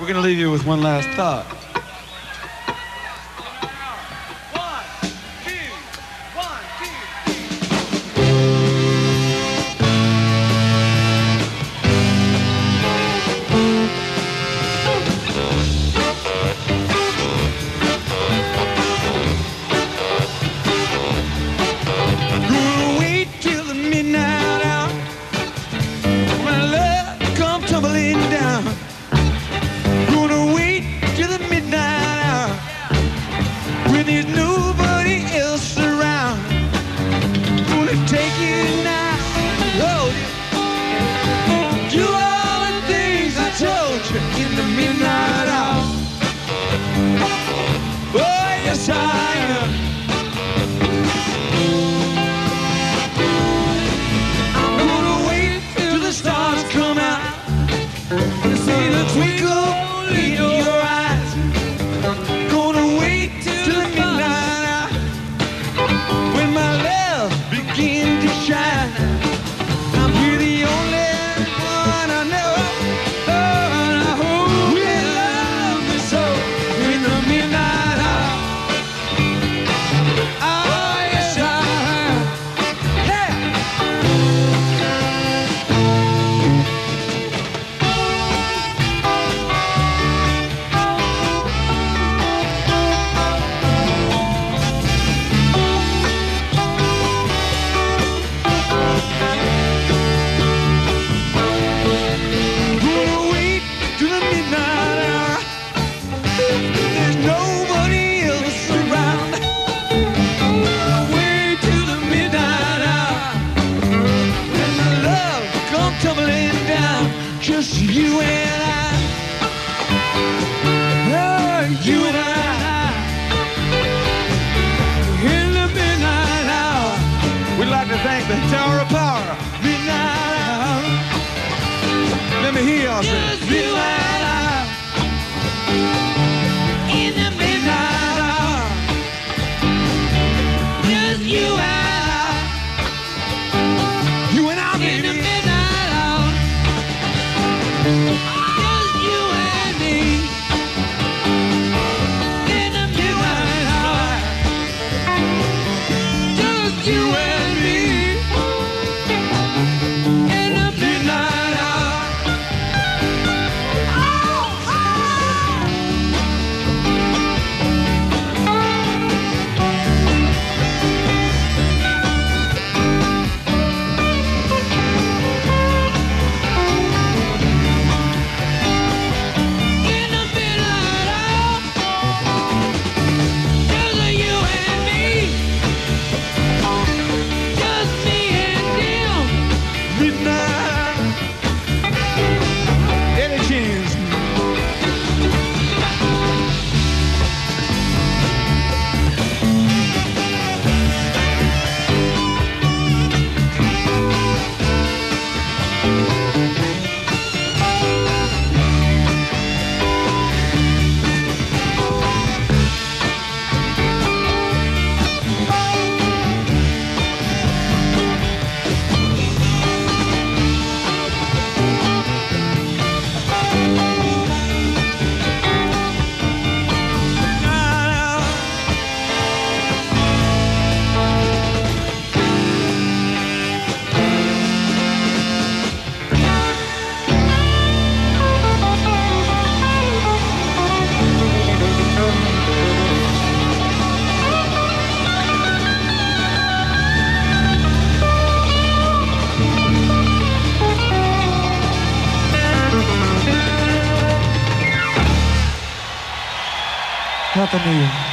We're going to leave you with one last thought. Just you and I, oh, you and I, in the midnight hour. We'd like to thank the Tower of Power. Midnight hour. Let me hear y'all say it. Just you and I, in the midnight hour. Just you and I, You and I, in baby. the midnight hour. Just you and me, in the midnight hour. Just you and me, in the midnight hour. Oh, oh. In the midnight hour, just you and me, just me and them. Midnight. Any chance? Happy New Year.